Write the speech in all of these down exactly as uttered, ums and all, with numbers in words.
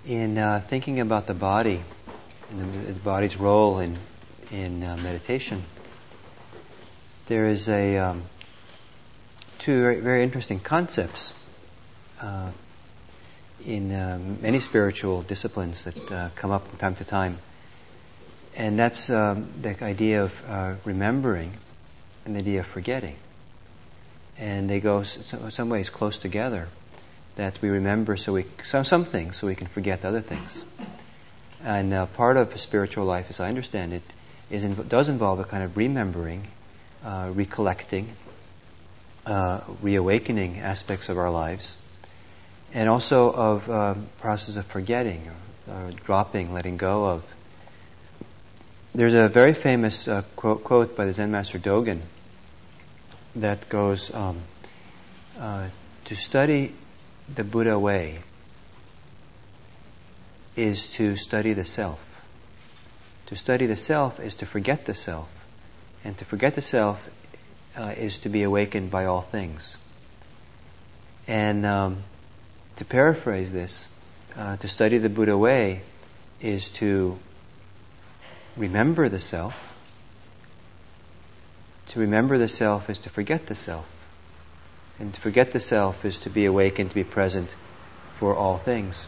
in uh, thinking about the body and the, the body's role in in uh, meditation, there is a um, two very, very interesting concepts uh, in uh, many spiritual disciplines that uh, come up from time to time, and that's um, the idea of uh, remembering and the idea of forgetting, and they go s- in some ways close together. That we remember so we some, some things so we can forget other things. And uh, part of spiritual life, as I understand it, is in, does involve a kind of remembering, uh, recollecting, uh, reawakening aspects of our lives, and also of uh, process of forgetting, or, or dropping, letting go of. There's a very famous uh, quote, quote by the Zen master Dogen that goes um, uh, to study the Buddha way is to study the self. To study the self is to forget the self. And to forget the self uh, is to be awakened by all things. And um, to paraphrase this, uh, to study the Buddha way is to remember the self. To remember the self is to forget the self. And to forget the self is to be awakened, to be present for all things.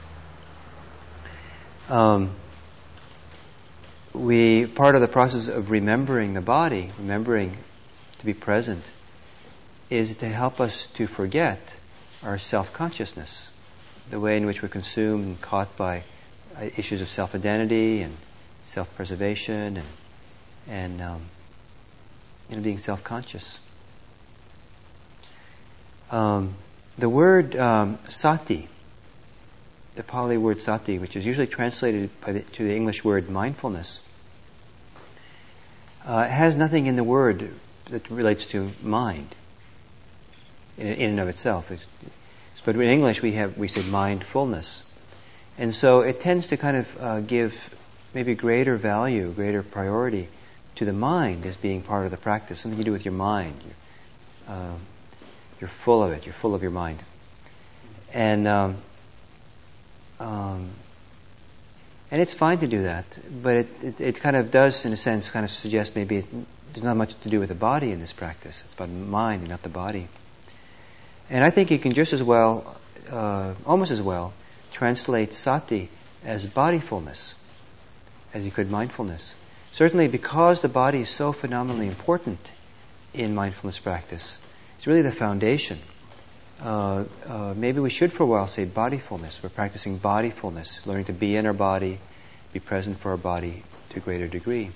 Um, we part of the process of remembering the body, remembering to be present, is to help us to forget our self-consciousness, the way in which we're consumed and caught by uh, issues of self-identity and self-preservation and and, um, and being self-conscious. Um, the word um, sati, the Pali word sati, which is usually translated by the, to the English word mindfulness, uh, has nothing in the word that relates to mind in, in and of itself. It's, but in English we have we say mindfulness, and so it tends to kind of uh, give maybe greater value, greater priority to the mind as being part of the practice, something to do with your mind. Uh, You're full of it. You're full of your mind. And um, um, and it's fine to do that, but it, it, it kind of does, in a sense, kind of suggest maybe it, there's not much to do with the body in this practice. It's about mind and not the body. And I think you can just as well, uh, almost as well, translate sati as bodyfulness as you could mindfulness. Certainly because the body is so phenomenally important in mindfulness practice. It's really the foundation. Uh, uh, maybe we should for a while say bodyfulness. We're practicing bodyfulness, learning to be in our body, be present for our body to a greater degree.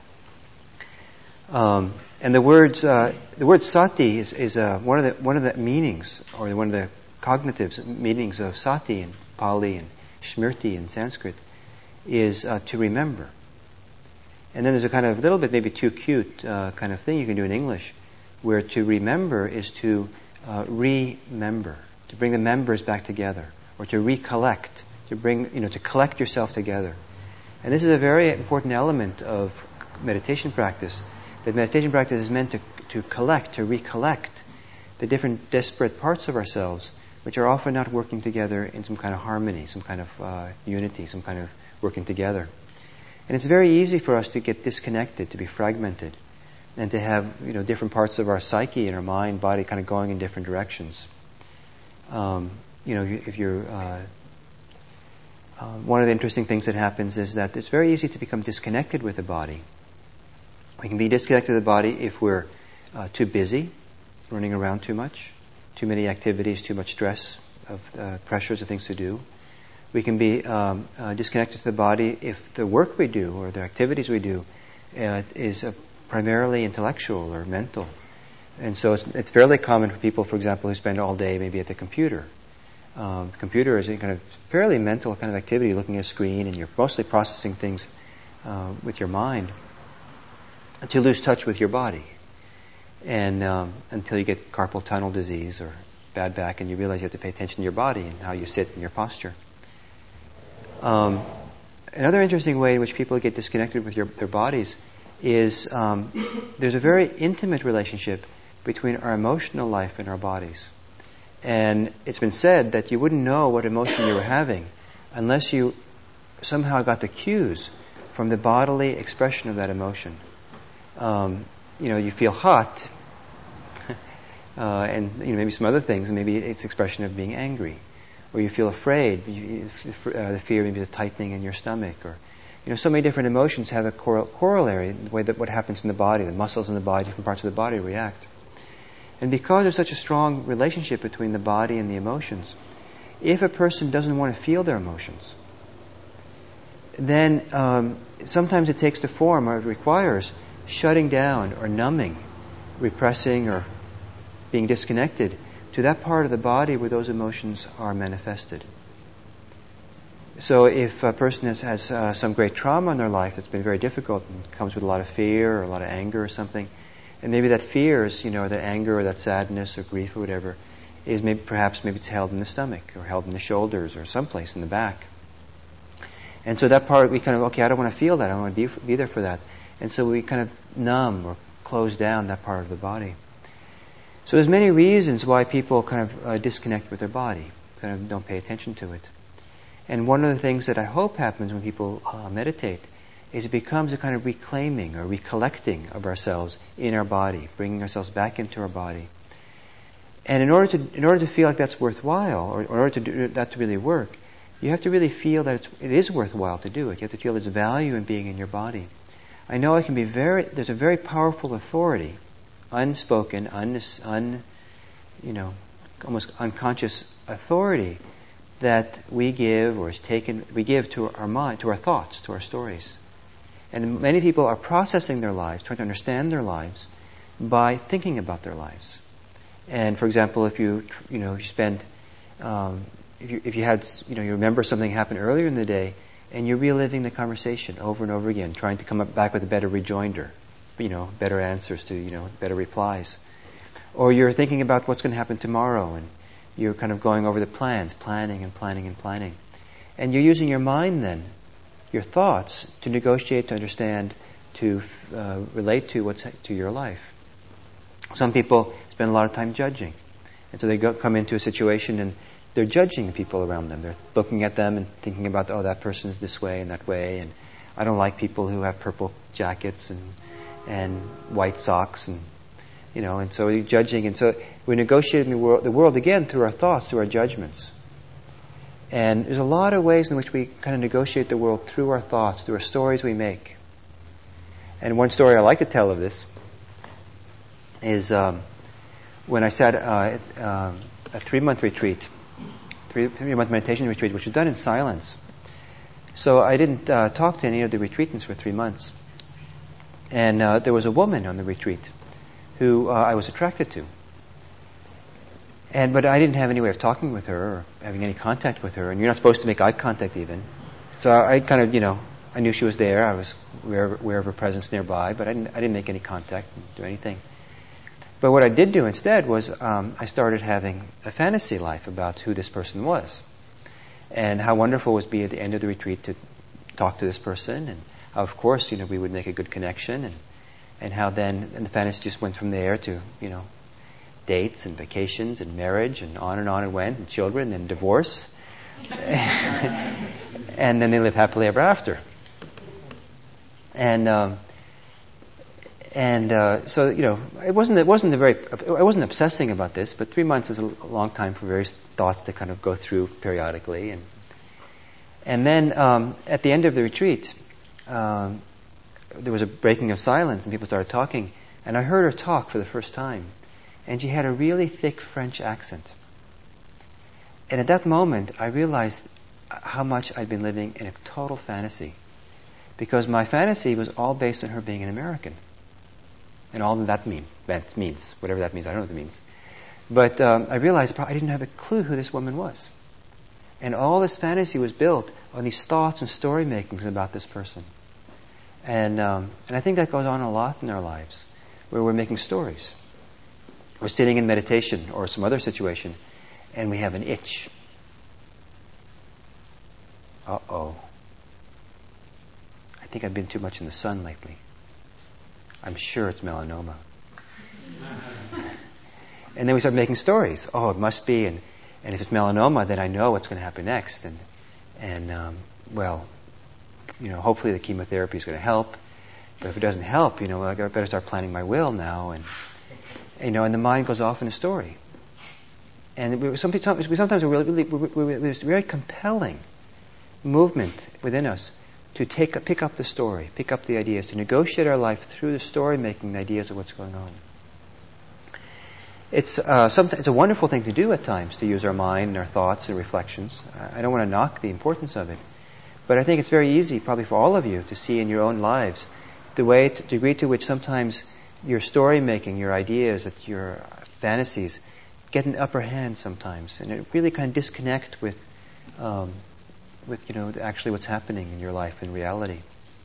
Um, and the words, uh, the word sati is, is uh, one of the one of the meanings, or one of the cognitive meanings of sati in Pali and smriti in Sanskrit, is uh, to remember. And then there's a kind of little bit maybe too cute uh, kind of thing you can do in English, where to remember is to uh, remember, to bring the members back together, or to recollect, to bring, you know, to collect yourself together. And this is a very important element of meditation practice. That meditation practice is meant to, to collect, to recollect the different disparate parts of ourselves, which are often not working together in some kind of harmony, some kind of uh, unity, some kind of working together. And it's very easy for us to get disconnected, to be fragmented, and to have, you know, different parts of our psyche and our mind, body kind of going in different directions. Um, you know, if you're... Uh, uh, one of the interesting things that happens is that it's very easy to become disconnected with the body. We can be disconnected with the body if we're uh, too busy, running around too much, too many activities, too much stress, of uh, pressures of things to do. We can be um, uh, disconnected to the body if the work we do or the activities we do uh, is uh, primarily intellectual or mental. And so it's, it's fairly common for people, for example, who spend all day maybe at the computer. Um, the computer is a kind of fairly mental kind of activity, looking at a screen, and you're mostly processing things uh, with your mind, to lose touch with your body. And um, until you get carpal tunnel disease or bad back, and you realize you have to pay attention to your body and how you sit and your posture. Um, another interesting way in which people get disconnected with your, their bodies is um, there's a very intimate relationship between our emotional life and our bodies. And it's been said that you wouldn't know what emotion you were having unless you somehow got the cues from the bodily expression of that emotion. Um, you know, you feel hot, uh, and you know maybe some other things, and maybe it's expression of being angry, or you feel afraid, you, uh, the fear, maybe the tightening in your stomach, or you know, so many different emotions have a cor- corollary in the way that what happens in the body, the muscles in the body, different parts of the body react. And because there's such a strong relationship between the body and the emotions, if a person doesn't want to feel their emotions, then um, sometimes it takes the form, or it requires shutting down or numbing, repressing or being disconnected to that part of the body where those emotions are manifested. So if a person has, has uh, some great trauma in their life that's been very difficult and comes with a lot of fear or a lot of anger or something, and maybe that fear is, you know, that anger or that sadness or grief or whatever, is maybe perhaps maybe it's held in the stomach or held in the shoulders or someplace in the back. And so that part, we kind of, okay, I don't want to feel that. I don't want to be, be there for that. And so we kind of numb or close down that part of the body. So there's many reasons why people kind of uh, disconnect with their body, kind of don't pay attention to it. And one of the things that I hope happens when people uh, meditate is it becomes a kind of reclaiming or recollecting of ourselves in our body, bringing ourselves back into our body. And in order to in order to feel like that's worthwhile, or in order to do that to really work, you have to really feel that it's, it is worthwhile to do it. You have to feel there's value in being in your body. I know it can be very, there's a very powerful authority, unspoken, un, un you know, almost unconscious authority that we give or is taken, we give to our mind, to our thoughts, to our stories. And many people are processing their lives, trying to understand their lives by thinking about their lives. And for example, if you, you know, you spend, um, if you, if you had, you know, you remember something happened earlier in the day, and you're reliving the conversation over and over again, trying to come up back with a better rejoinder, you know, better answers to, you know, better replies. Or you're thinking about what's going to happen tomorrow, and you're kind of going over the plans, planning and planning and planning. And you're using your mind then, your thoughts, to negotiate, to understand, to uh, relate to what's to your life. Some people spend a lot of time judging. And so they go, come into a situation and they're judging the people around them. They're looking at them and thinking about, oh, that person's this way and that way, and I don't like people who have purple jackets and and white socks, and you know, and so you're judging. And so we're negotiating the world, the world again through our thoughts, through our judgments. And there's a lot of ways in which we kind of negotiate the world through our thoughts, through our stories we make. And one story I like to tell of this is um, when I sat uh, at um, a three-month retreat, three, three-month meditation retreat, which was done in silence. So I didn't uh, talk to any of the retreatants for three months. And uh, there was a woman on the retreat who uh, I was attracted to. And but I didn't have any way of talking with her or having any contact with her. And you're not supposed to make eye contact even. So I, I kind of, you know, I knew she was there. I was aware, aware of her presence nearby, but I didn't, I didn't make any contact, didn't do anything. But what I did do instead was um, I started having a fantasy life about who this person was, and how wonderful it would be at the end of the retreat to talk to this person, and how, of course, you know, we would make a good connection, and and how then and the fantasy just went from there to, you know, dates and vacations and marriage and on and on it went, and children and divorce, and then they lived happily ever after. And um, and uh, so you know, it wasn't it wasn't a very I wasn't obsessing about this, but three months is a long time for various thoughts to kind of go through periodically, and and then um, at the end of the retreat, um, there was a breaking of silence, and people started talking, and I heard her talk for the first time, and she had a really thick French accent, and at that moment I realized how much I'd been living in a total fantasy. Because my fantasy was all based on her being an American. And all that mean, that means, whatever that means, I don't know what it means. But um, I realized I didn't have a clue who this woman was. And all this fantasy was built on these thoughts and story makings about this person. And um, and I think that goes on a lot in our lives, where we're making stories. We're sitting in meditation or some other situation, and we have an itch. Uh-oh. I think I've been too much in the sun lately. I'm sure it's melanoma. And then we start making stories. Oh, it must be. And, and if it's melanoma, then I know what's going to happen next. And And, um, well, you know, hopefully the chemotherapy is going to help. But if it doesn't help, you know, I better start planning my will now. And, you know, and the mind goes off in a story. And we, sometimes, we sometimes are really, really, there's very compelling movement within us to take, pick up the story, pick up the ideas, to negotiate our life through the story making, the ideas of what's going on. It's, uh, sometimes, it's a wonderful thing to do at times, to use our mind and our thoughts and reflections. I don't want to knock the importance of it. But I think it's very easy, probably for all of you, to see in your own lives the way, to, degree to which sometimes your story making, your ideas, that your fantasies get an upper hand sometimes, and it really kind of disconnect with, um, with you know, actually what's happening in your life in reality.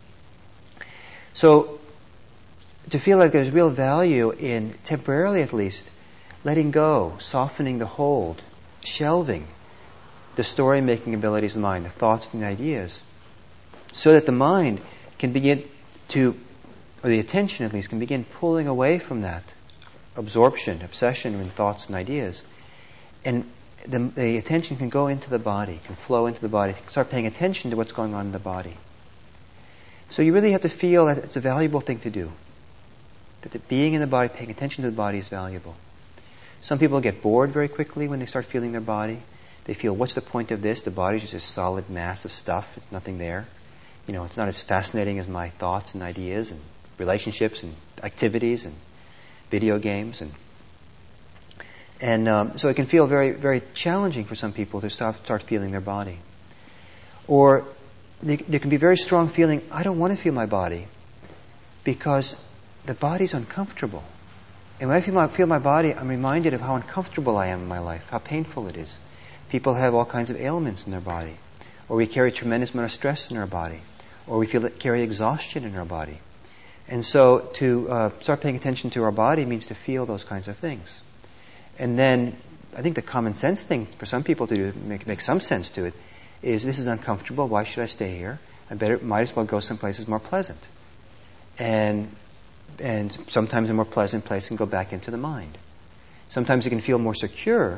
So, to feel like there's real value in, temporarily at least, letting go, softening the hold, shelving the story-making abilities of the mind, the thoughts and the ideas, so that the mind can begin to, or the attention at least, can begin pulling away from that absorption, obsession in thoughts and ideas. And the, the attention can go into the body, can flow into the body, start paying attention to what's going on in the body. So you really have to feel that it's a valuable thing to do. That the being in the body, paying attention to the body is valuable. Some people get bored very quickly when they start feeling their body. They feel, what's the point of this? The body is just a solid mass of stuff. It's nothing there. You know, it's not as fascinating as my thoughts and ideas and relationships and activities and video games, and and um, so it can feel very, very challenging for some people to start start feeling their body. Or they, there can be very strong feeling, I don't want to feel my body because the body's uncomfortable. And when I feel my, feel my body, I'm reminded of how uncomfortable I am in my life, how painful it is. People have all kinds of ailments in their body, or we carry a tremendous amount of stress in our body, or we feel carry exhaustion in our body. And so to uh, start paying attention to our body means to feel those kinds of things. And then I think the common sense thing for some people to do, make, make some sense to it, is this is uncomfortable. Why should I stay here? I better might as well go someplace that's more pleasant. And and sometimes a more pleasant place can go back into the mind. Sometimes it can feel more secure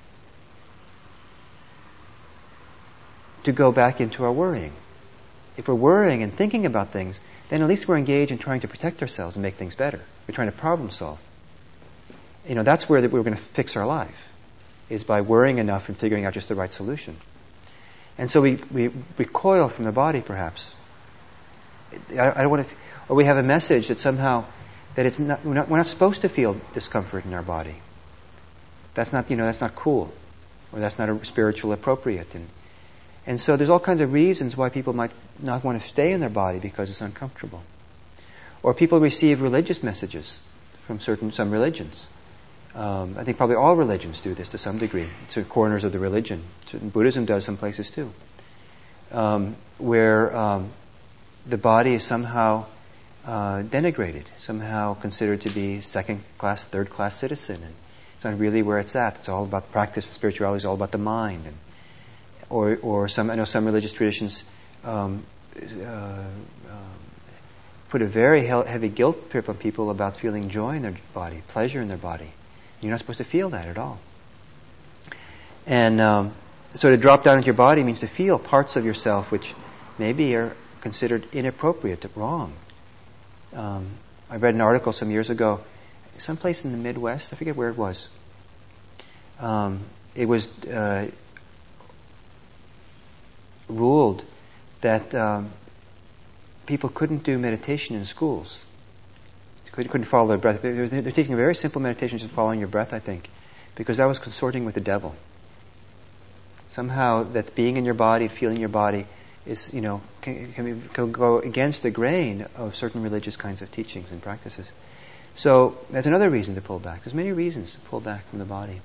to go back into our worrying. If we're worrying and thinking about things, then at least we're engaged in trying to protect ourselves and make things better. We're trying to problem solve. You know, that's where we're going to fix our life, is by worrying enough and figuring out just the right solution. And so we, we recoil from the body, perhaps. I, I don't want to, or we have a message that somehow that it's not we're, not we're not supposed to feel discomfort in our body. That's not, you know, that's not cool, or that's not a spiritual appropriate. And and so there's all kinds of reasons why people might not want to stay in their body because it's uncomfortable. Or people receive religious messages from certain some religions. Um, I think probably all religions do this to some degree. Certain corners of the religion. Certain Buddhism does some places too. Um, where um, the body is somehow uh, denigrated, somehow considered to be second-class, third-class citizen. And it's not really where it's at. It's all about practice. Spirituality is all about the mind. And, or, or some, I know some religious traditions um, uh, um, put a very he- heavy guilt trip on people about feeling joy in their body, pleasure in their body. You're not supposed to feel that at all. And um, so to drop down into your body means to feel parts of yourself which maybe are considered inappropriate, wrong. Um, I read an article some years ago, someplace in the Midwest, I forget where it was. Um, it was uh, ruled that um, people couldn't do meditation in schools. Couldn't follow their breath. They're, they're teaching a very simple meditation, just following your breath, I think, because that was consorting with the devil. Somehow, that being in your body, feeling your body, is, you know, can, can, be, can go against the grain of certain religious kinds of teachings and practices. So that's another reason to pull back. There's many reasons to pull back from the body.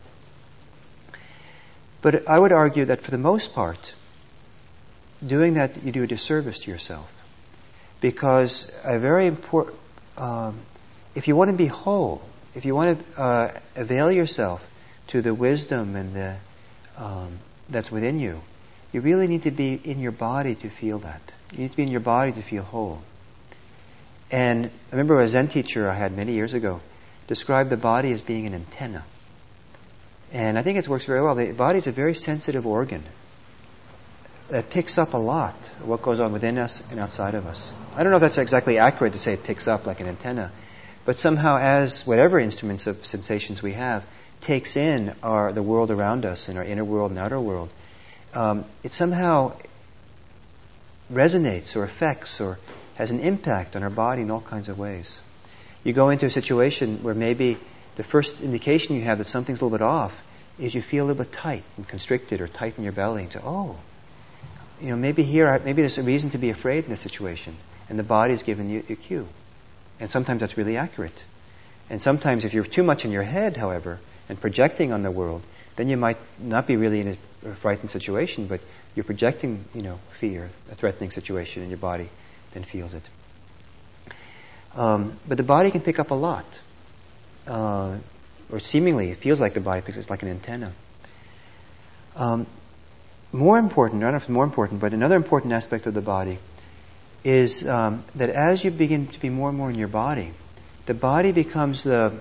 But I would argue that for the most part, doing that, you do a disservice to yourself, because a very important um, if you want to be whole, if you want to uh, avail yourself to the wisdom and the um, that's within you, you really need to be in your body to feel that. You need to be in your body to feel whole. And I remember a Zen teacher I had many years ago described the body as being an antenna. And I think it works very well. The body is a very sensitive organ. that picks up a lot of what goes on within us and outside of us. I don't know if that's exactly accurate to say it picks up like an antenna, but somehow as whatever instruments of sensations we have takes in our the world around us and our inner world and outer world, um, it somehow resonates or affects or has an impact on our body in all kinds of ways. You go into a situation where maybe the first indication you have that something's a little bit off is you feel a little bit tight and constricted or tight in your belly. And say, oh, you know, maybe here, maybe there's a reason to be afraid in this situation. And the body's given you a cue. And sometimes that's really accurate. And sometimes if you're too much in your head, however, and projecting on the world, then you might not be really in a frightened situation, but you're projecting, you know, fear, a threatening situation, and your body then feels it. Um, but the body can pick up a lot. Uh, or seemingly, it feels like the body picks, it's like an antenna. Um, more important, I don't know if it's more important, but another important aspect of the body is um, that as you begin to be more and more in your body, the body becomes the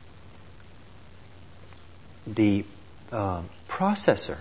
the uh, processor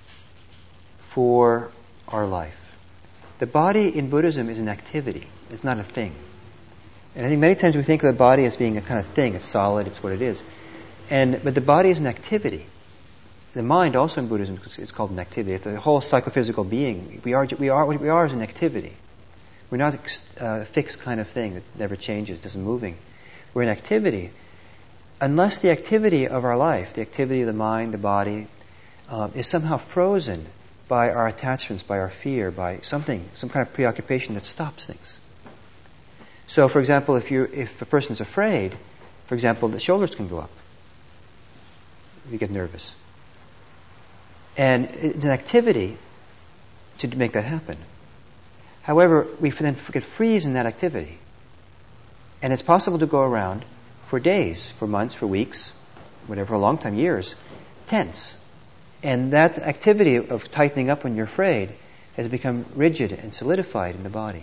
for our life. The body in Buddhism is an activity. It's not a thing. And I think many times we think of the body as being a kind of thing. It's solid. It's what it is. And but the body is an activity. The mind also in Buddhism is called an activity. It's the whole psychophysical being. We are we are what we are is an activity. We're not a fixed kind of thing that never changes, doesn't moving. We're an activity. Unless the activity of our life, the activity of the mind, the body, uh, is somehow frozen by our attachments, by our fear, by something, some kind of preoccupation that stops things. So, for example, if you if a person is afraid, for example, the shoulders can go up. You get nervous. And it's an activity to make that happen. However, we then get freeze in that activity. And it's possible to go around for days, for months, for weeks, whatever, a long time, years, tense. And that activity of tightening up when you're afraid has become rigid and solidified in the body.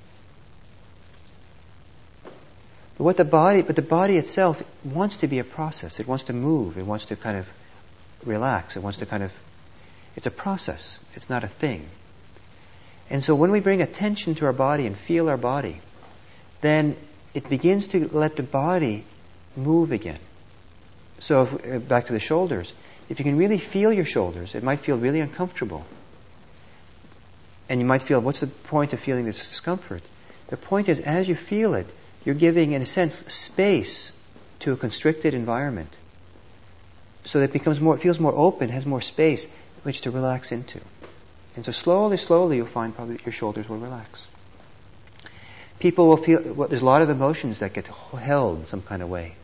But what the body, but the body itself wants to be a process. It wants to move. It wants to kind of relax. It wants to kind of, it's a process. It's not a thing. And so when we bring attention to our body and feel our body, then it begins to let the body move again. So if, back to the shoulders, if you can really feel your shoulders, it might feel really uncomfortable. And you might feel, what's the point of feeling this discomfort? The point is, as you feel it, you're giving, in a sense, space to a constricted environment. So that it becomes more, it feels more open, has more space which to relax into. And so slowly, slowly, you'll find probably your shoulders will relax. People will feel, well, there's a lot of emotions that get held in some kind of way.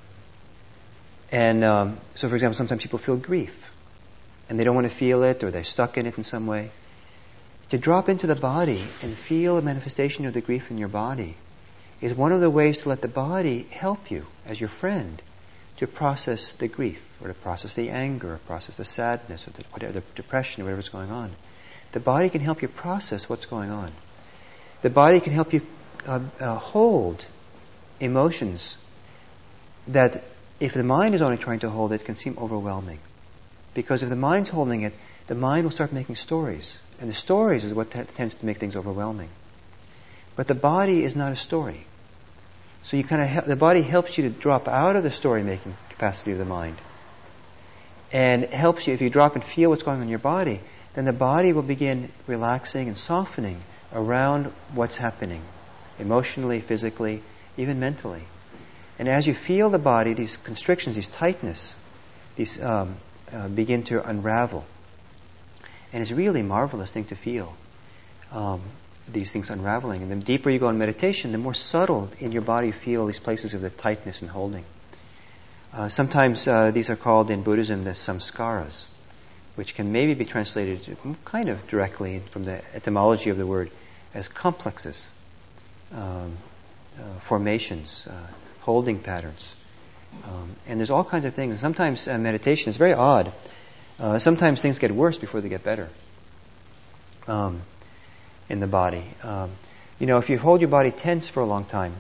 And um, so, for example, sometimes people feel grief. And they don't want to feel it, or they're stuck in it in some way. To drop into the body and feel a manifestation of the grief in your body is one of the ways to let the body help you as your friend to process the grief, or to process the anger, or process the sadness, or the, whatever, the depression, or whatever's going on. The body can help you process what's going on. The body can help you uh, uh, hold emotions that, if the mind is only trying to hold it, can seem overwhelming. Because if the mind's holding it, the mind will start making stories. And the stories is what t- tends to make things overwhelming. But the body is not a story. So you kind of he- the body helps you to drop out of the story-making capacity of the mind. And it helps you, if you drop and feel what's going on in your body, then the body will begin relaxing and softening around what's happening, emotionally, physically, even mentally. And as you feel the body, these constrictions, these tightness, these um, uh, begin to unravel. And it's really a marvelous thing to feel, um, these things unraveling. And the deeper you go in meditation, the more subtle in your body you feel these places of the tightness and holding. Uh, sometimes uh, these are called in Buddhism the samskaras, which can maybe be translated kind of directly from the etymology of the word as complexes, um, uh, formations, uh, holding patterns. Um, and there's all kinds of things. Sometimes uh, meditation is very odd. Uh, sometimes things get worse before they get better um, in the body. Um, you know, if you hold your body tense for a long time,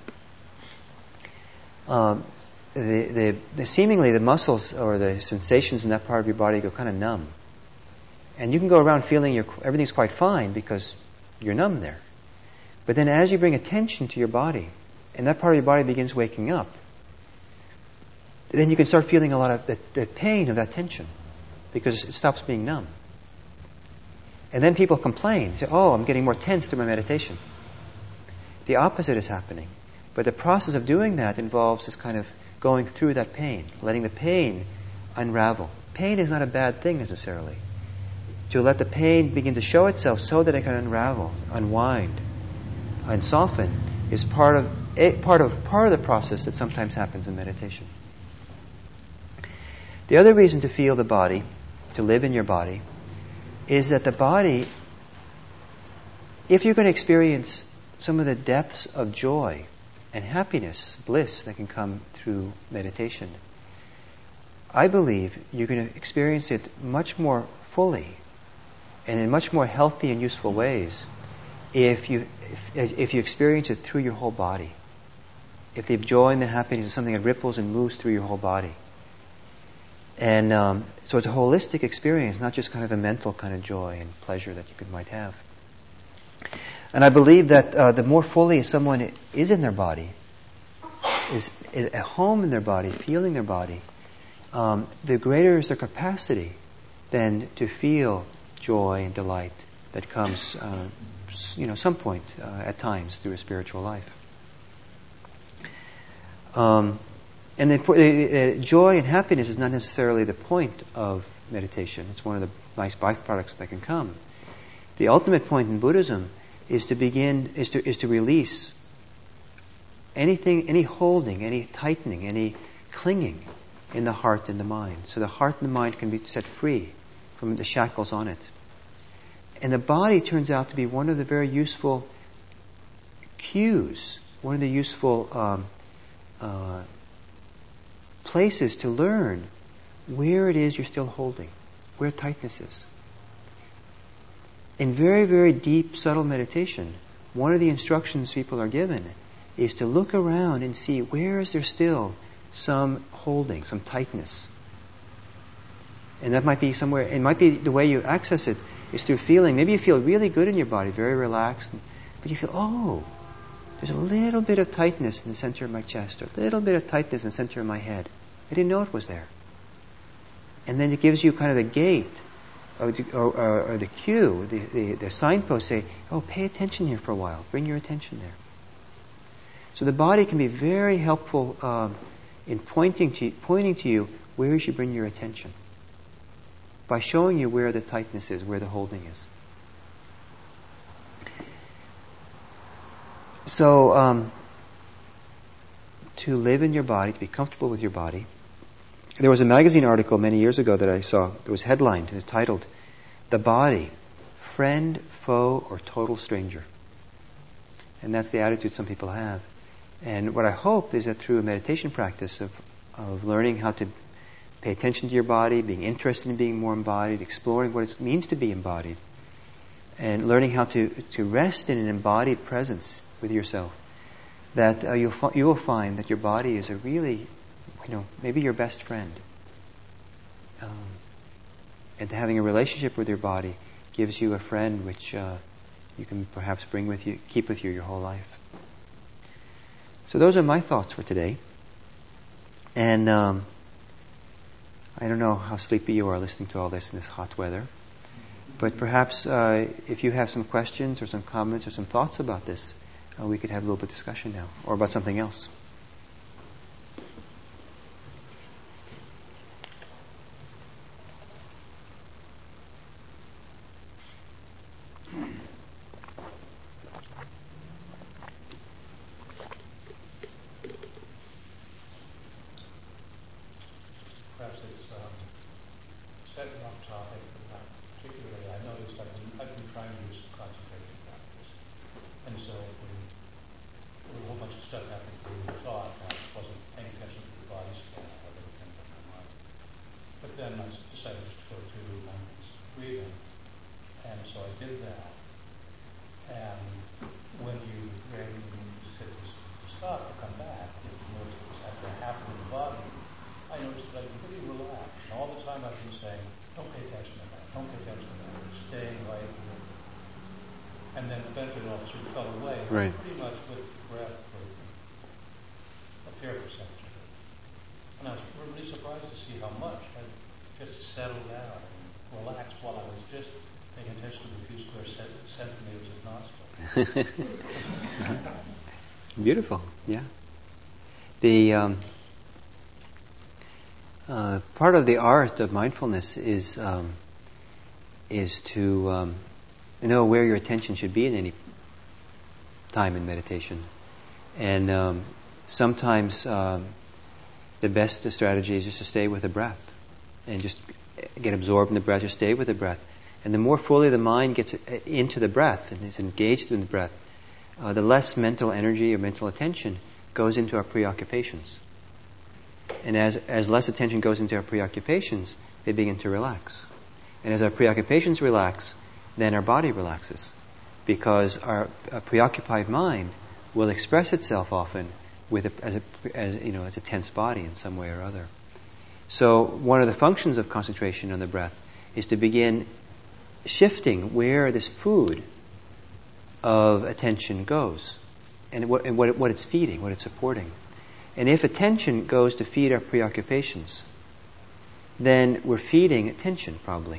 um, the, the, the seemingly the muscles or the sensations in that part of your body go kind of numb. And you can go around feeling you're, everything's quite fine because you're numb there. But then as you bring attention to your body, and that part of your body begins waking up, then you can start feeling a lot of the, the pain of that tension because it stops being numb. And then people complain, say, oh, I'm getting more tense through my meditation. The opposite is happening. But the process of doing that involves this kind of going through that pain, letting the pain unravel. Pain is not a bad thing necessarily. To let the pain begin to show itself so that it can unravel, unwind, and soften is part of a, part of part of the process that sometimes happens in meditation. The other reason to feel the body, to live in your body, is that the body, if you're going to experience some of the depths of joy and happiness, bliss that can come through meditation, I believe you're going to experience it much more fully and in much more healthy and useful ways if you if, if you experience it through your whole body. If the joy and the happiness is something that ripples and moves through your whole body. And um, so it's a holistic experience, not just kind of a mental kind of joy and pleasure that you could, might have. And I believe that uh, the more fully someone is in their body, is, is at home in their body, feeling their body, um, the greater is their capacity then to feel joy and delight that comes, uh, you know, some point uh, at times through a spiritual life. Um, and the, uh, joy and happiness is not necessarily the point of meditation. It's one of the nice byproducts that can come. The ultimate point in Buddhism is to begin, is to is to release anything, any holding, any tightening, any clinging in the heart and the mind. So the heart and the mind can be set free from the shackles on it. And the body turns out to be one of the very useful cues, one of the useful um, uh, places to learn where it is you're still holding, where tightness is. In very, very deep, subtle meditation, one of the instructions people are given is to look around and see where is there still some holding, some tightness. And that might be somewhere, it might be the way you access it is through feeling. Maybe you feel really good in your body, very relaxed, but you feel, oh, there's a little bit of tightness in the center of my chest, or a little bit of tightness in the center of my head. I didn't know it was there. And then it gives you kind of the gate, or, the, or, or, or the cue, the, the, the signpost say, oh, pay attention here for a while. Bring your attention there. So the body can be very helpful um, in pointing to, pointing to you where you should bring your attention, by showing you where the tightness is, where the holding is. So, um, to live in your body, to be comfortable with your body. There was a magazine article many years ago that I saw that was headlined and titled, "The Body, Friend, Foe, or Total Stranger." And that's the attitude some people have. And what I hope is that through a meditation practice of, of learning how to pay attention to your body, being interested in being more embodied, exploring what it means to be embodied, and learning how to, to rest in an embodied presence with yourself, that uh, you'll fi- you will find that your body is a really, you know, maybe your best friend. Um, and having a relationship with your body gives you a friend which uh, you can perhaps bring with you, keep with you your whole life. So those are my thoughts for today. And um, I don't know how sleepy you are listening to all this in this hot weather. But perhaps uh, if you have some questions or some comments or some thoughts about this, uh, we could have a little bit of discussion now, or about something else. Perhaps it's um, stepping off topic, but not particularly. I noticed I've been, I've been trying to do some concentration practice. And so when there was a whole bunch of stuff happening when we thought, I wasn't paying attention to the body scan, I had other things on my mind. But then I decided to go to mindfulness breathing. And so I did that. And when you randomly hit to stop or come back, you notice what's actually happening in the body. I noticed that I've been pretty relaxed. And all the time I've been saying, don't pay attention to that, don't pay attention to that. and then eventually all sort of fell away, Right. pretty much with breath for a fair percentage of it. And I was really surprised to see how much had just settled down and relaxed while I was just paying attention to the few square cent- centimeters of nostril. Beautiful, yeah. The um, uh, part of the art of mindfulness is um, is to um, know where your attention should be in any time in meditation, and um, sometimes um, the best strategy is just to stay with the breath and just get absorbed in the breath. Just stay with the breath, and the more fully the mind gets into the breath and is engaged in the breath, uh, the less mental energy or mental attention goes into our preoccupations. And as, as less attention goes into our preoccupations, they begin to relax. And as our preoccupations relax, then our body relaxes. Because our, our preoccupied mind will express itself often with a, as, a, as, you know, as a tense body in some way or other. So one of the functions of concentration on the breath is to begin shifting where this food of attention goes. And what, and what, what it's feeding, what it's supporting. And if attention goes to feed our preoccupations, then we're feeding attention, probably.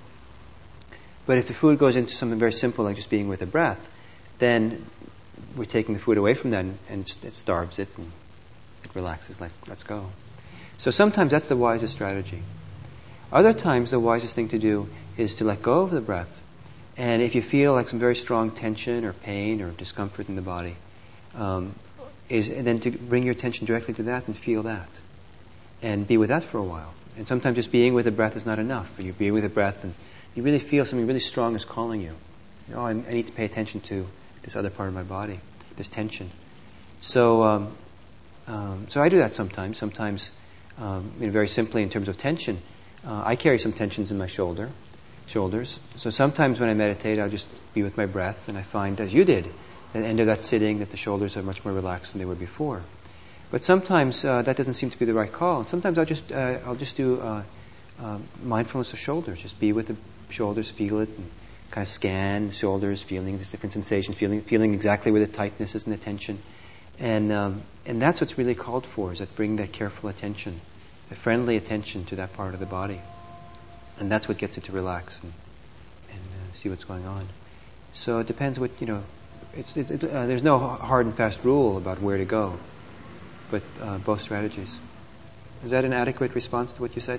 But if the food goes into something very simple, like just being with the breath, then we're taking the food away from that, and, and it starves it, and it relaxes, like, let's go. So sometimes that's the wisest strategy. Other times, the wisest thing to do is to let go of the breath. And if you feel like some very strong tension or pain or discomfort in the body, Um, is and then to bring your attention directly to that and feel that. And be with that for a while. And sometimes just being with the breath is not enough. You be with the breath and you really feel something really strong is calling you. You know, I, I need to pay attention to this other part of my body, this tension. So um, um, so I do that sometimes. Sometimes, um, you know, very simply in terms of tension, uh, I carry some tensions in my shoulder, shoulders. So sometimes when I meditate, I'll just be with my breath, and I find, as you did, at the end of that sitting, that the shoulders are much more relaxed than they were before. But sometimes uh, that doesn't seem to be the right call. And sometimes I'll just uh, I'll just do uh, uh, mindfulness of shoulders. Just be with the shoulders, feel it, and kind of scan the shoulders, feeling this different sensation, feeling feeling exactly where the tightness is and the tension. And um, and that's what's really called for, is that bring that careful attention, the friendly attention to that part of the body. And that's what gets it to relax and and uh, see what's going on. So it depends what, you know. It's, it, it, uh, there's no hard and fast rule about where to go, but uh, both strategies. Is that an adequate response to what you said?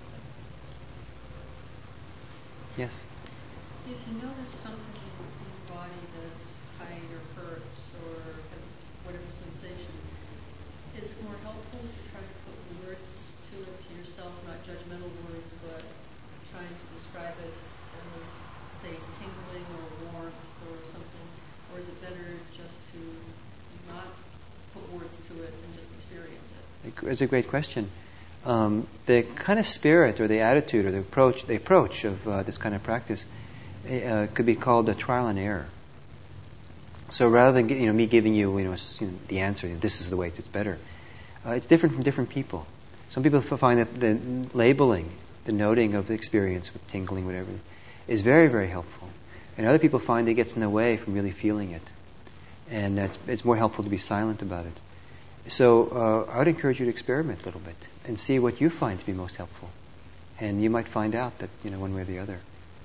Yes? If you notice something in your body that's tight or hurts or has whatever sensation, is it more helpful to try to put words to it to yourself, not judgmental words, but trying to describe it as, say, tingling or warmth or something? Or is it better just to not put words to it and just experience it? It's a great question. Um, the kind of spirit or the attitude or the approach, the approach of uh, this kind of practice uh, could be called a trial and error. So rather than you know me giving you you know, you know the answer, you know, this is the way it's better, uh, it's different from different people. Some people find that the labeling, the noting of the experience with tingling, whatever, is very, very helpful. And other people find it gets in the way from really feeling it. And it's, it's more helpful to be silent about it. So uh, I would encourage you to experiment a little bit and see what you find to be most helpful. And you might find out that, you know, one way or the other.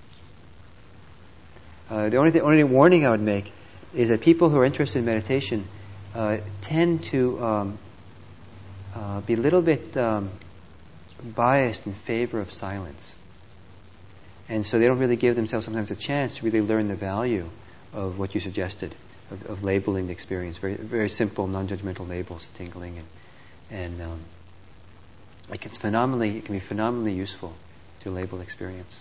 Uh, the only, th- only warning I would make is that people who are interested in meditation uh, tend to um, uh, be a little bit um, biased in favor of silence. And so they don't really give themselves sometimes a chance to really learn the value of what you suggested, of, of labeling the experience. Very, very simple, non-judgmental labels, tingling, and and um, like it's phenomenally, it can be phenomenally useful to label experience.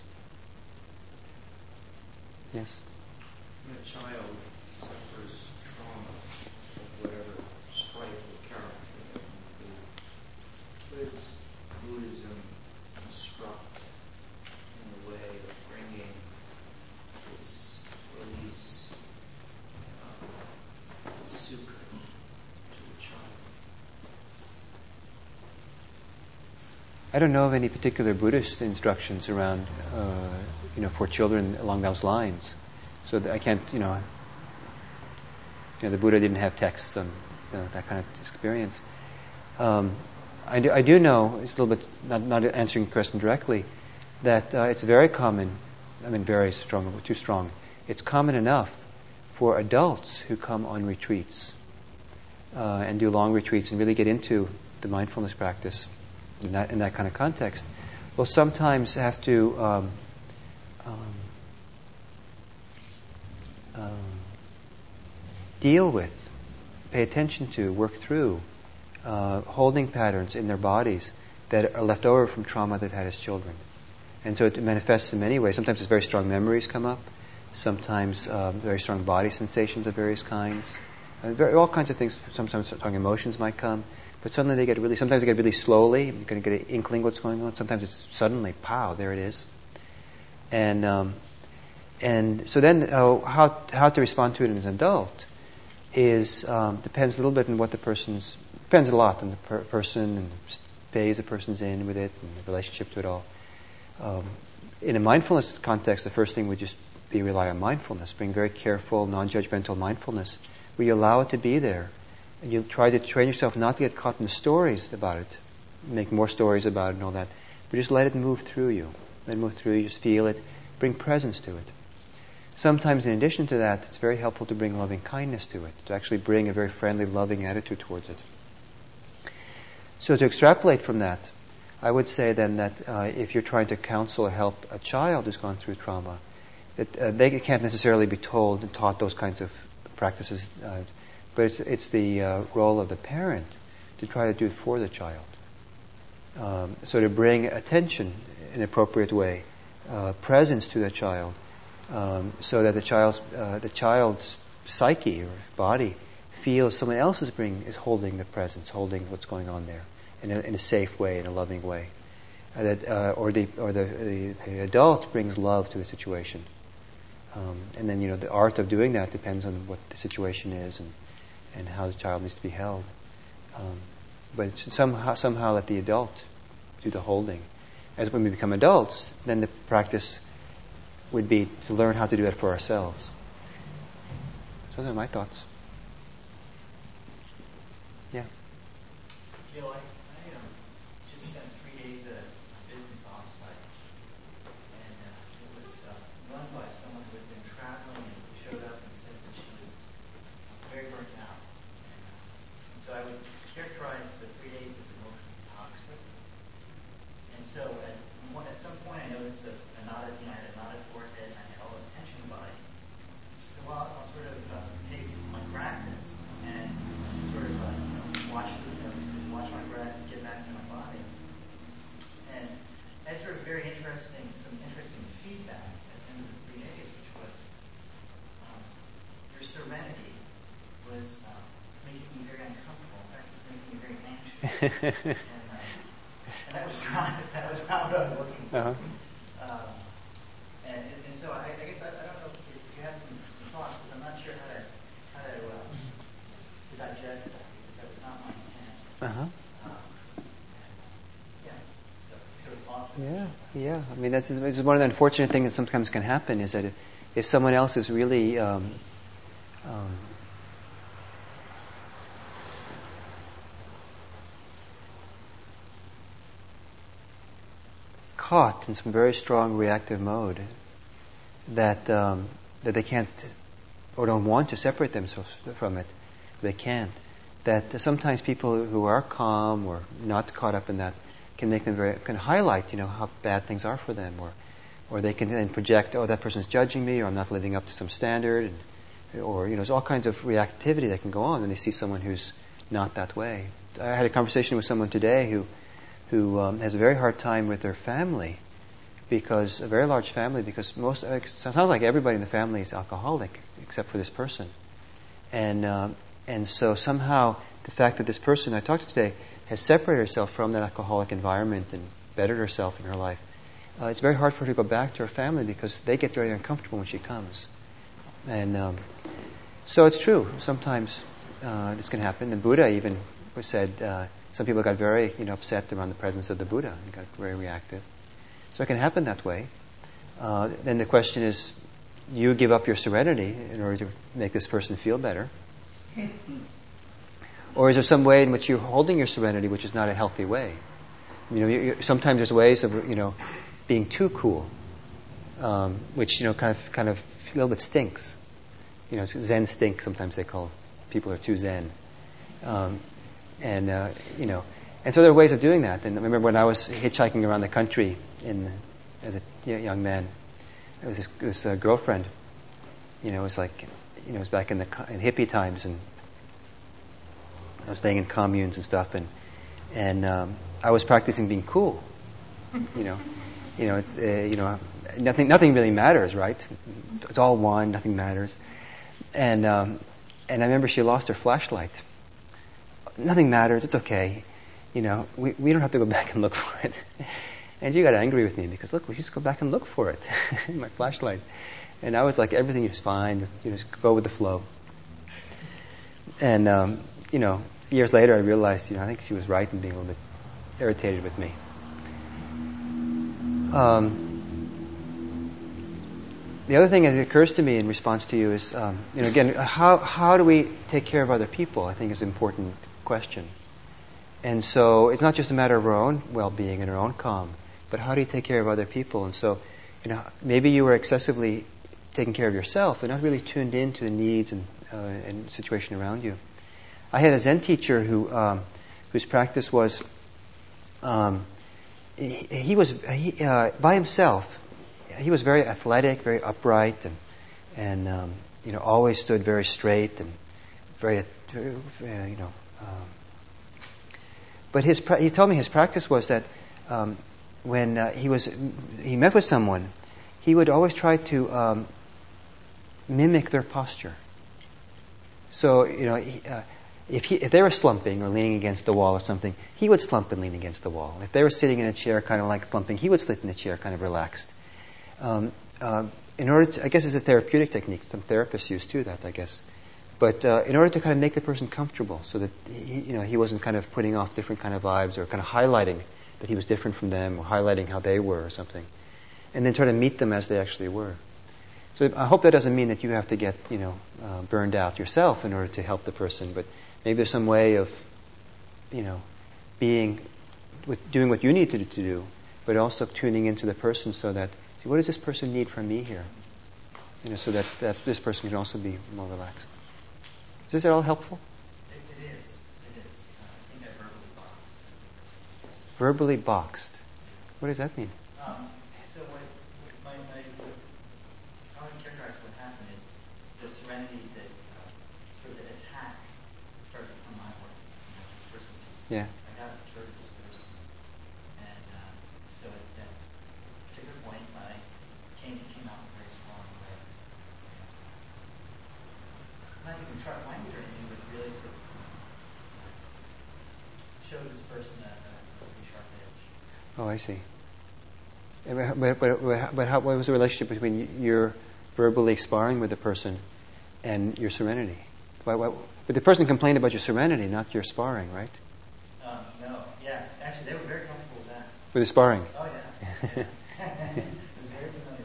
Yes. When a child suffers trauma, whatever strife or character, what does Buddhism instruct in the way of bringing this release, uh, sukha, to a child? I don't know of any particular Buddhist instructions around, uh, you know, for children along those lines. So that I can't, you know, you know, the Buddha didn't have texts on, you know, that kind of experience. Um, I, do, I do know, it's a little bit, not, not answering the question directly, that uh, it's very common, I mean very strong, too strong, it's common enough for adults who come on retreats uh, and do long retreats and really get into the mindfulness practice in that, in that kind of context, will sometimes have to um, um, um, deal with, pay attention to, work through uh, holding patterns in their bodies that are left over from trauma they've had as children. And so it manifests in many ways. Sometimes it's very strong memories come up. Sometimes um, very strong body sensations of various kinds. And very, all kinds of things. Sometimes strong emotions might come. But suddenly they get really, sometimes they get really slowly. You're going to get an inkling what's going on. Sometimes it's suddenly, pow, there it is. And um, and so then uh, how how to respond to it as an adult is um, depends a little bit on what the person's, depends a lot on the per- person and the phase the person's in with it and the relationship to it all. Um, in a mindfulness context, the first thing would just be rely on mindfulness, being very careful, non-judgmental mindfulness, where you allow it to be there. And you try to train yourself not to get caught in the stories about it, make more stories about it and all that, but just let it move through you. Let it move through you, just feel it, bring presence to it. Sometimes in addition to that, it's very helpful to bring loving kindness to it, to actually bring a very friendly, loving attitude towards it. So to extrapolate from that, I would say then that uh, if you're trying to counsel or help a child who's gone through trauma, that uh, they can't necessarily be told and taught those kinds of practices, uh, but it's, it's the uh, role of the parent to try to do it for the child. Um, so to bring attention in an appropriate way, uh, presence to the child, um, so that the child's uh, the child's psyche or body feels someone else is bring is holding the presence, holding what's going on there in a, in a safe way, in a loving way, uh, that uh, or the or the, the the adult brings love to the situation, um, and then you know the art of doing that depends on what the situation is and and how the child needs to be held, um, but it should somehow somehow let the adult do the holding. As when we become adults, then the practice would be to learn how to do that for ourselves. So those are my thoughts. Yeah. Gil, I, I um, just spent three days at a business offsite, and uh, it was uh, run by someone who had been traveling and showed up and said that she was very burnt out. And, uh, and so I would characterize the three days as emotionally toxic. And so at, one, at some point I noticed a, a knotted, you know, I had a knotted forehead and I had all this tension in my body. So well, I'll sort of uh, take my practice and sort of uh, you know, watch the, you know, watch my breath, get back to my body. And I had sort of very interesting, some interesting feedback at the end of the three days, which was um, your serenity was uh, making me very uncomfortable. In fact, it was making me very anxious. and, uh, and that was not that was not what I was looking for. Uh-huh. Um, and, and so I, I guess I, I don't know if you have some, some thoughts, because I'm not sure how to how to, uh, to digest that, because that was not my intent. Uh-huh. Um, and, yeah. So, so it's often. Yeah, yeah. I mean, that's this is one of the unfortunate things that sometimes can happen is that if, if someone else is really um, um, caught in some very strong reactive mode, that um, that they can't or don't want to separate themselves from it, they can't. That sometimes people who are calm or not caught up in that can make them very can highlight, you know, how bad things are for them, or or they can then project, oh, that person's judging me, or I'm not living up to some standard, and, or you know, there's all kinds of reactivity that can go on when they see someone who's not that way. I had a conversation with someone today who who um, has a very hard time with their family, because a very large family, because most it sounds like everybody in the family is alcoholic except for this person, and um, and so somehow the fact that this person I talked to today has separated herself from that alcoholic environment and bettered herself in her life, uh, it's very hard for her to go back to her family because they get very uncomfortable when she comes, and um, so it's true. Sometimes uh, this can happen. The Buddha even said uh, some people got very you know upset around the presence of the Buddha and got very reactive. So it can happen that way. Uh, then the question is, you give up your serenity in order to make this person feel better? Or is there some way in which you're holding your serenity which is not a healthy way? You know, you, you, sometimes there's ways of, you know, being too cool, um, which, you know, kind of, kind of a little bit stinks. You know, Zen stink, sometimes they call people who are too Zen. Um, and, uh, you know, and so there are ways of doing that. And I remember when I was hitchhiking around the country in, as a young man, there was this, this uh, girlfriend, you know, it was like, you know, it was back in the in hippie times, and I was staying in communes and stuff, and and um, I was practicing being cool, you know, you know, it's uh, you know, nothing nothing really matters, right? It's all one, nothing matters, and um, and I remember she lost her flashlight. Nothing matters, it's okay, you know, we we don't have to go back and look for it. And she got angry with me because, look, we just go back and look for it, my flashlight. And I was like, everything is fine, you know, just go with the flow. And, um, you know, years later I realized, you know, I think she was right in being a little bit irritated with me. Um, the other thing that occurs to me in response to you is, um, you know, again, how how do we take care of other people, I think is an important question. And so it's not just a matter of our own well-being and our own calm, but how do you take care of other people? And so, you know, maybe you were excessively taking care of yourself and not really tuned in to the needs and, uh, and situation around you. I had a Zen teacher who, um, whose practice was, um, he, he was he, uh, by himself. He was very athletic, very upright, and and um, you know, always stood very straight and very, uh, you know. Um, but his pra- he told me his practice was that um, when uh, he was he met with someone, he would always try to um, mimic their posture. So, you know, he, uh, if he, if they were slumping or leaning against the wall or something, he would slump and lean against the wall. If they were sitting in a chair, kind of like slumping, he would sit in the chair, kind of relaxed. Um, uh, in order to, I guess it's a therapeutic technique. Some therapists use too that, I guess. But uh, in order to kind of make the person comfortable, so that he, you know, he wasn't kind of putting off different kind of vibes or kind of highlighting that he was different from them or highlighting how they were or something, and then try to meet them as they actually were. So I hope that doesn't mean that you have to get, you know, uh, burned out yourself in order to help the person, but maybe there's some way of, you know, being, with doing what you need to, to do, but also tuning into the person so that, see, what does this person need from me here? You know, so that, that this person can also be more relaxed. Is this at all helpful? It, it is. It is. Uh, I think I verbally boxed. Verbally boxed. What does that mean? Um, so what, my, my, what, how I characterize what happened is the serenity that uh, sort of the attack started to come my way. You know, this person just, Yeah. I got to turn this person. And uh, so at that particular point, I came, came out in a very strong way. Not using sharp language or anything, but really sort of show this person a, a pretty sharp edge. Oh, I see. But, but, but how, what was the relationship between your verbally sparring with the person and your serenity? But, but the person complained about your serenity, not your sparring, right? Um, no, yeah. Actually, they were very comfortable with that. With the sparring? Oh, yeah. yeah. It was very familiar.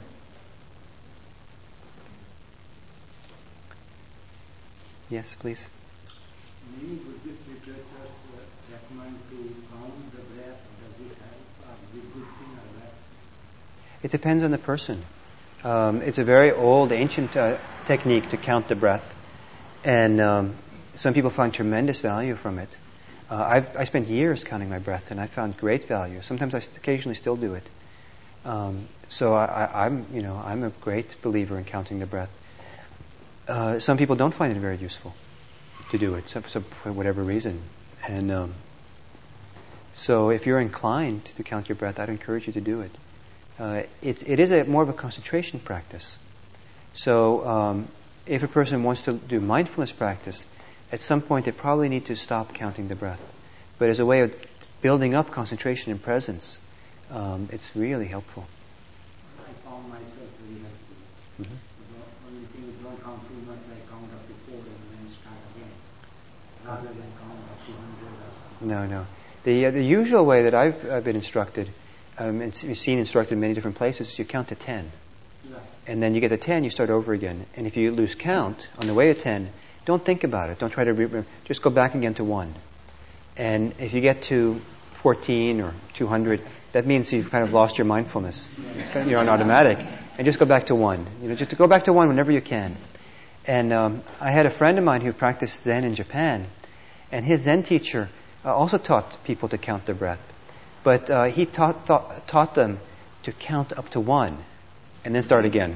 Yes, please. Many Buddhist literatures uh, recommend to count the breath. Does it help? Or is it a good thing or bad? It depends on the person. Um, it's a very old, ancient uh, technique to count the breath. And um, some people find tremendous value from it. Uh, I've I spent years counting my breath, and I found great value. Sometimes I st- occasionally still do it. Um, so I, I, I'm, you know, I'm a great believer in counting the breath. Uh, some people don't find it very useful to do it, so, so for whatever reason. And um, so if you're inclined to count your breath, I'd encourage you to do it. Uh, it's, it is a more of a concentration practice. So um, if a person wants to do mindfulness practice, at some point they probably need to stop counting the breath. But as a way of building up concentration and presence, um, it's really helpful. I found myself very helpful. Mm-hmm. The only thing is don't count too much, like count up to four and then start again. Rather than count up to hundred or something. No, no. The uh, the usual way that I've uh, been instructed, um, and you've seen instructed in many different places, is you count to ten. Right. And then you get to ten, you start over again. And if you lose count on the way to ten, don't think about it. Don't try to re- just go back again to one. And if you get to fourteen or two hundred, that means you've kind of lost your mindfulness. It's kind of, you're on automatic. And just go back to one. You know, just to go back to one whenever you can. And um, I had a friend of mine who practiced Zen in Japan, and his Zen teacher uh, also taught people to count their breath. But uh, he taught, taught taught them to count up to one, and then start again.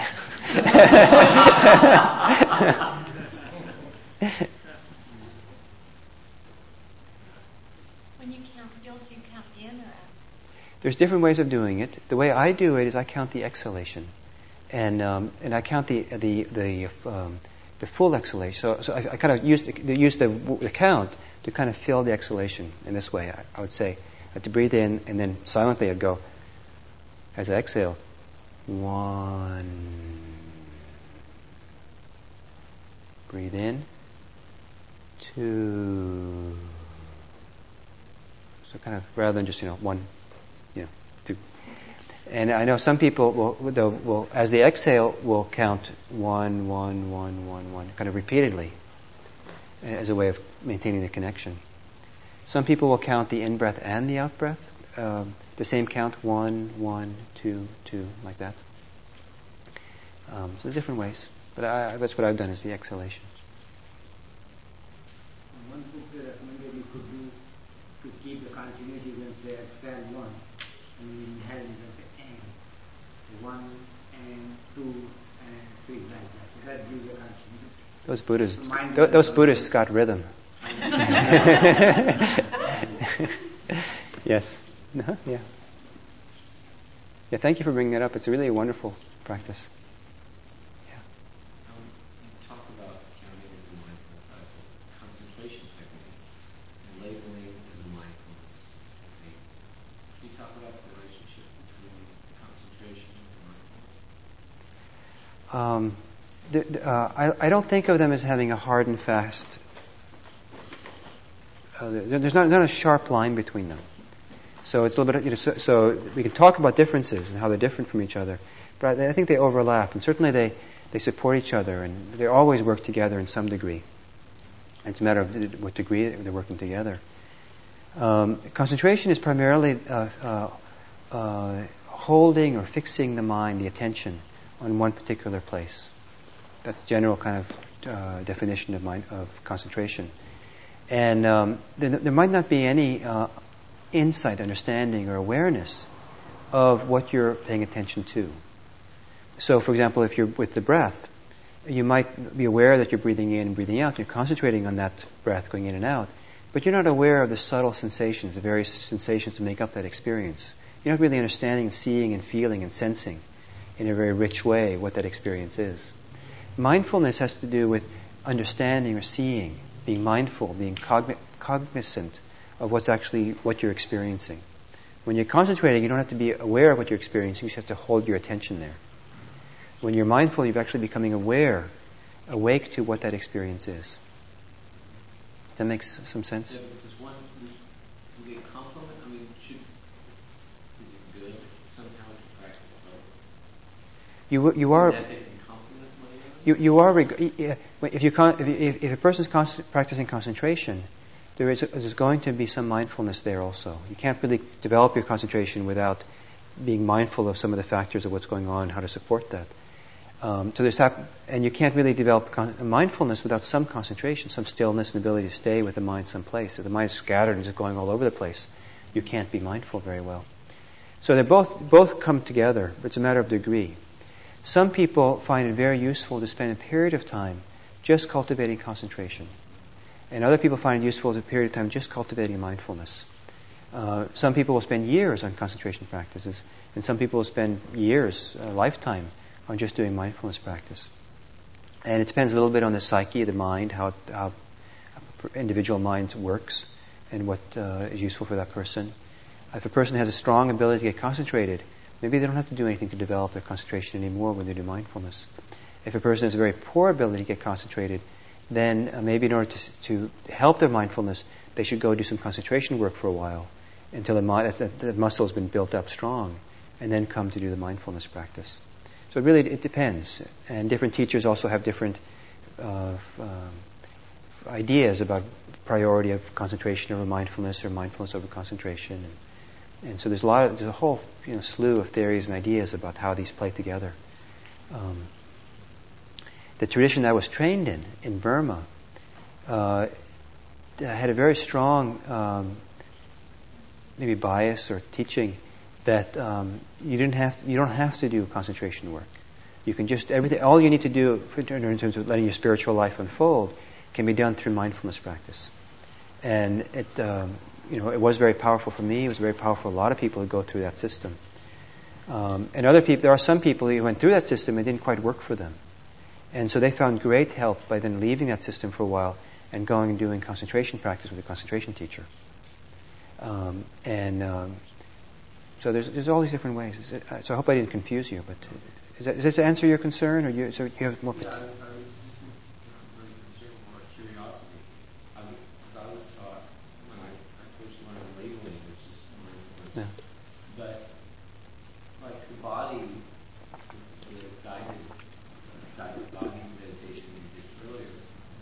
When you count guilt, do you count in or out? There's different ways of doing it. The way I do it is I count the exhalation, and um, and I count the the the um, the full exhalation. So so I, I kind of use the, use the, the count to kind of fill the exhalation in this way. I, I would say I have to breathe in, and then silently I'd go as I exhale. One. Breathe in. Two. So kind of rather than just you know one. You know, two. And I know some people will, will, will, as they exhale, will count one, one, one, one, one, kind of repeatedly, as a way of maintaining the connection. Some people will count the in-breath and the out-breath, um, the same count, one, one, two, two, like that. Um, so there's different ways, but I, that's what I've done is the exhalation. One book they recommended you could do to keep the continuity when say exhale one, and you inhale you can say and. One and two and three like that. That gives the continuity. Those Buddhists, So mind th- those goes- Buddhists got rhythm. Yes. Uh-huh. Yeah. Yeah. Thank you for bringing that up. It's a really wonderful practice. Yeah. Um, you talk about counting as a mindful, as a concentration technique, and labeling as a mindfulness technique. Can you talk about the relationship between concentration and mindfulness? Um, the, the, uh, I, I don't think of them as having a hard and fast. Uh, there- there's not, not a sharp line between them. So it's a little bit. You know, so, so we can talk about differences and how they're different from each other, but I, I think they overlap, and certainly they, they support each other, and they always work together in some degree. It's a matter of what degree they're working together. Um, concentration is primarily uh, uh, uh, holding or fixing the mind, the attention, on one particular place. That's the general kind of uh, definition of mind, of concentration. And um, there, there might not be any uh, insight, understanding, or awareness of what you're paying attention to. So, for example, if you're with the breath, you might be aware that you're breathing in and breathing out. You're concentrating on that breath going in and out, but you're not aware of the subtle sensations, the various sensations that make up that experience. You're not really understanding, seeing, and feeling, and sensing in a very rich way what that experience is. Mindfulness has to do with understanding or seeing, being mindful, being cogn- cognizant of what's actually what you're experiencing. When you're concentrating, you don't have to be aware of what you're experiencing. You just have to hold your attention there. When you're mindful, you're actually becoming aware, awake to what that experience is. Does that make s- some sense? Yeah, but does one do they complement? I mean, should is it good somehow to practice both? You you are. That they can complement one another? You, you are reg- yeah, if you con- if, you, if a person's con- practicing concentration, there is a, there's going to be some mindfulness there also. You can't really develop your concentration without being mindful of some of the factors of what's going on, how to support that. Um, so there's hap- and you can't really develop con- mindfulness without some concentration, some stillness and ability to stay with the mind someplace. If the mind's scattered and just going all over the place, you can't be mindful very well. So they both both come together, but it's a matter of degree. Some people find it very useful to spend a period of time just cultivating concentration. And other people find it useful to a period of time just cultivating mindfulness. Uh, some people will spend years on concentration practices, and some people will spend years, a lifetime, on just doing mindfulness practice. And it depends a little bit on the psyche, the mind, how, how individual mind works, and what uh, is useful for that person. If a person has a strong ability to get concentrated, maybe they don't have to do anything to develop their concentration anymore when they do mindfulness. If a person has a very poor ability to get concentrated, then uh, maybe in order to, to help their mindfulness, they should go do some concentration work for a while until the, mind, the, the muscle has been built up strong, and then come to do the mindfulness practice. So it really it depends, and different teachers also have different uh, um, ideas about priority of concentration over mindfulness or mindfulness over concentration, and, and so there's a lot of, there's a whole you know slew of theories and ideas about how these play together. Um, the tradition that I was trained in in Burma uh, had a very strong um, maybe bias or teaching that um, you didn't have you don't have to do concentration work. You can just everything. All you need to do in terms of letting your spiritual life unfold can be done through mindfulness practice. And it um, you know it was very powerful for me. It was very powerful for a lot of people who go through that system. Um, and other people, there are some people who went through that system and it didn't quite work for them, and so they found great help by then leaving that system for a while and going and doing concentration practice with a concentration teacher. Um, and um, So there's there's all these different ways. It, uh, so I hope I didn't confuse you. But uh, is that, does this answer your concern, or you so you have more? Yeah, I, I was just really concerned more curiosity. I was, cause I was taught when I, I first learned labeling, which is mindfulness, Yeah. but like the body, the, the guided guided body meditation we did earlier,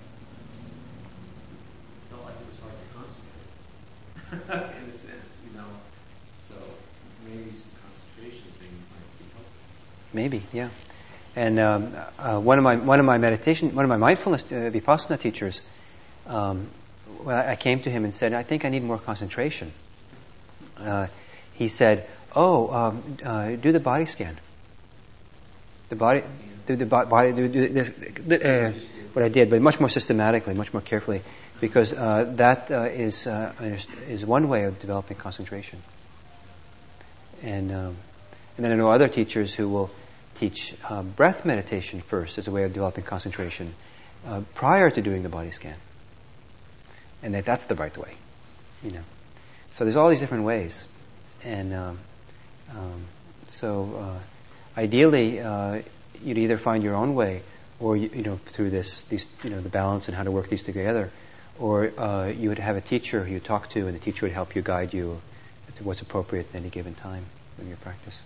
felt like it was hard to concentrate in a sense, you know. So maybe some concentration thing might be helpful. Maybe, yeah. And um, uh, one of my one of my meditation, one of my mindfulness uh, vipassana teachers, um, well, I came to him and said, "I think I need more concentration." Uh, he said, "Oh, um, uh, do the body scan. The body, do the bo- body, do, do this, uh, what I did, but much more systematically, much more carefully, because uh, that uh, is uh, is one way of developing concentration." And um, and then I know other teachers who will teach uh, breath meditation first as a way of developing concentration uh, prior to doing the body scan, and that that's the right way, you know. So there's all these different ways, and um, um, so uh, ideally uh, you'd either find your own way, or you, you know through this these you know the balance and how to work these together, or uh, you would have a teacher who you talk to, and the teacher would help you guide you to what's appropriate at any given time in your practice.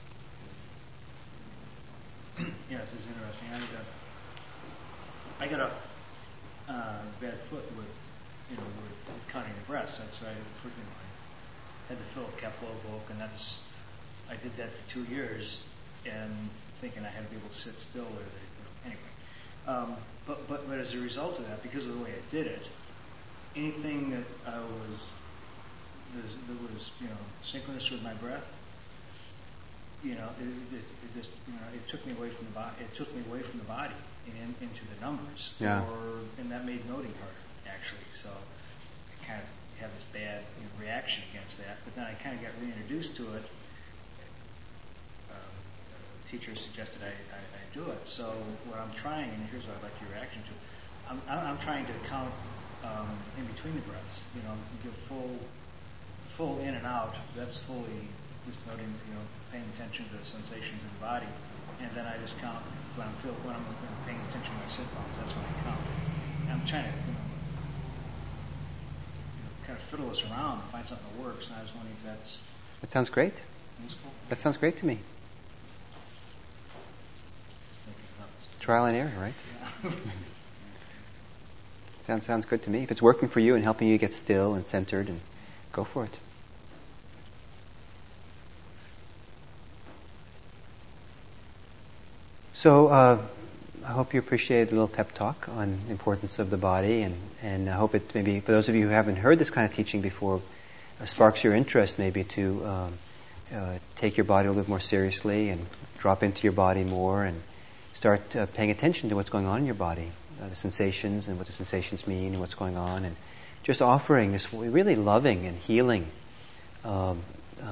Yeah, this is interesting. I got, I got a uh, bad foot with, you know, with, with counting the breaths. That's why I, you know, I had to fill a Kepler book, and that's, I did that for two years, and thinking I had to be able to sit still. Or, you know, anyway, um, but but but as a result of that, because of the way I did it, anything that I was that was you know synchronous with my breath, you know, it, it, it just, you know, it took me away from the body. It took me away from the body and into the numbers. Yeah. Or, and that made noting harder, actually. So I kind of had this bad you know, reaction against that. But then I kind of got reintroduced to it. Um, the teacher suggested I, I, I do it. So what I'm trying, and here's what I'd like your reaction to. I'm, I'm trying to count um, in between the breaths. You know, give full, full in and out. That's fully. Just noting, you know, paying attention to the sensations in the body, and then I just count when I'm feel when I'm you know, paying attention to my sit bones. That's when I count. And I'm trying to, you know, you know, kind of fiddle this around and find something that works. And I was wondering if that's That sounds great. useful. That sounds great to me. Trial and error, right? Yeah. Sounds sounds good to me. If it's working for you and helping you get still and centered, and go for it. So uh, I hope you appreciated the little pep talk on the importance of the body, and, and I hope it maybe, for those of you who haven't heard this kind of teaching before, uh, sparks your interest maybe to um, uh, take your body a little bit more seriously and drop into your body more and start uh, paying attention to what's going on in your body, uh, the sensations and what the sensations mean and what's going on, and just offering this really loving and healing um, uh,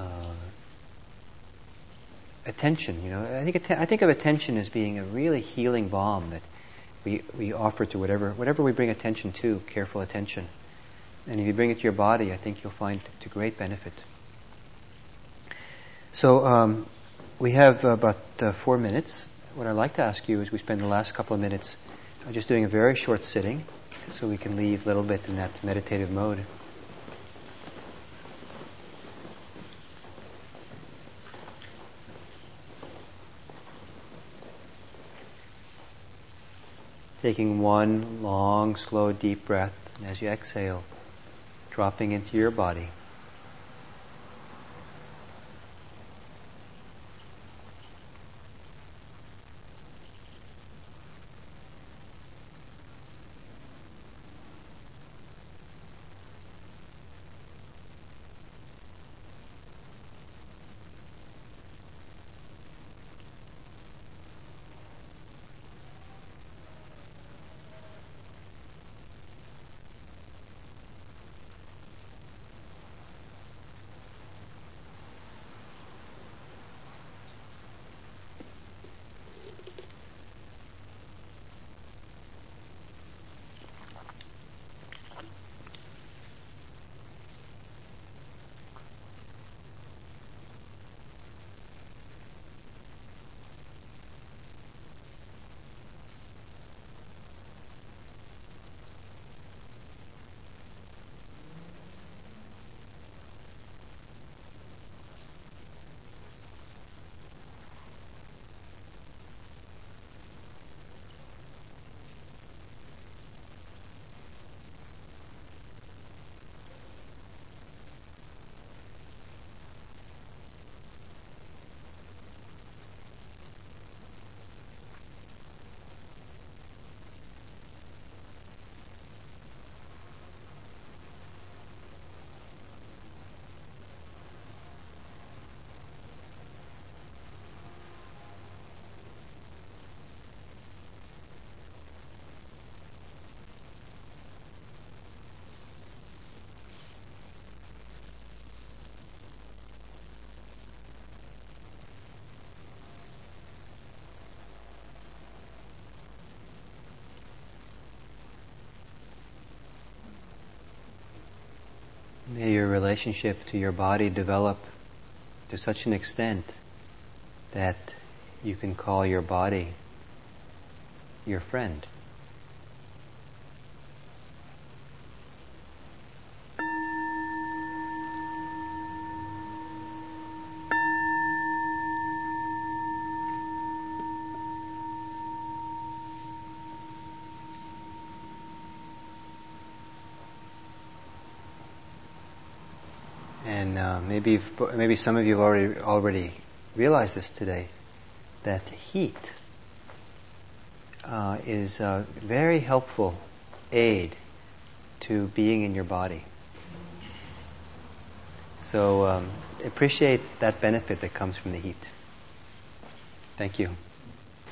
attention. You know, I think att- I think of attention as being a really healing balm that we we offer to whatever whatever we bring attention to, careful attention. And if you bring it to your body, I think you'll find to great benefit. So um, we have about uh, four minutes. What I'd like to ask you is we spend the last couple of minutes uh, just doing a very short sitting, so we can leave a little bit in that meditative mode. taking one long, slow, deep breath, and as you exhale, dropping into your body. May your relationship to your body develop to such an extent that you can call your body your friend. And uh, maybe maybe some of you have already already realized this today, that heat uh, is a very helpful aid to being in your body. So um, appreciate that benefit that comes from the heat. Thank you.